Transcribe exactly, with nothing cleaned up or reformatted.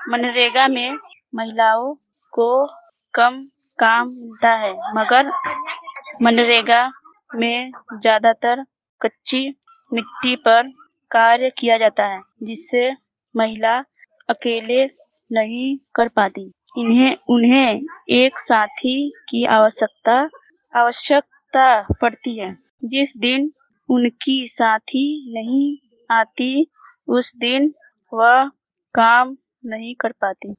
मनरेगा में महिलाओं को कम काम मिलता है, मगर मनरेगा में ज्यादातर कच्ची मिट्टी पर कार्य किया जाता है, जिससे महिला अकेले नहीं कर पाती। इन्हें उन्हें एक साथी की आवश्यकता आवश्यकता पड़ती है। जिस दिन उनकी साथी नहीं आती, उस दिन वह काम नहीं कर पाती।